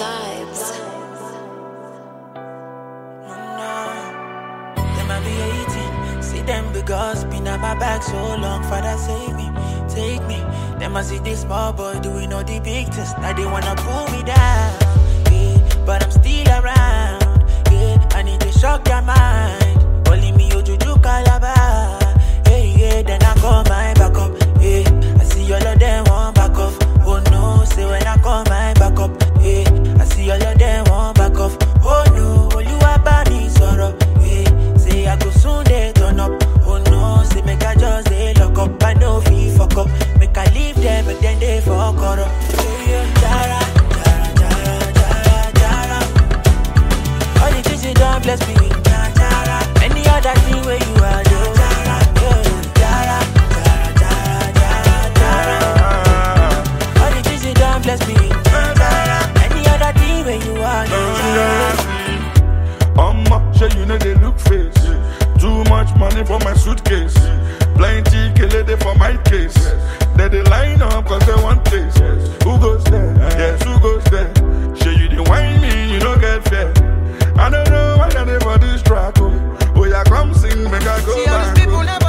Vibes. Them I be 18. See them because been at my back so long. Father save me, take me. Them I see this small boy doing all the big things. Now they wanna pull me down, yeah. But I'm still around, yeah. I need to shock their mind. Calling me Ojuju Calabar, hey, yeah. Then I call my back up, yeah. I see all of them want back off. Oh no, say when I call my back up, yeah. I see all of them want back off. Oh no, you about me sorrow, yeah. Say I go soon they turn up. Oh no, say make I just they lock up. I know fee fuck up. Make I leave them, but then they fuck up. Yeah, yeah. Jara, jara, jara, jara, jara. All the things you done bless me with, jara. Any other thing where you are, though. Jara, jara, jara, jara, jara, jara. All the things you done bless me with, jara. Any other thing where you are, though. Sure you know they look face. Too much money for my suitcase. Plenty kill for my case. They line up cause they want taste. Who goes there? Yes, who goes there? Sure you didn't whine me, you don't get fair. I don't know why they for this track. Oh yeah, come sing, make I go See all back. these people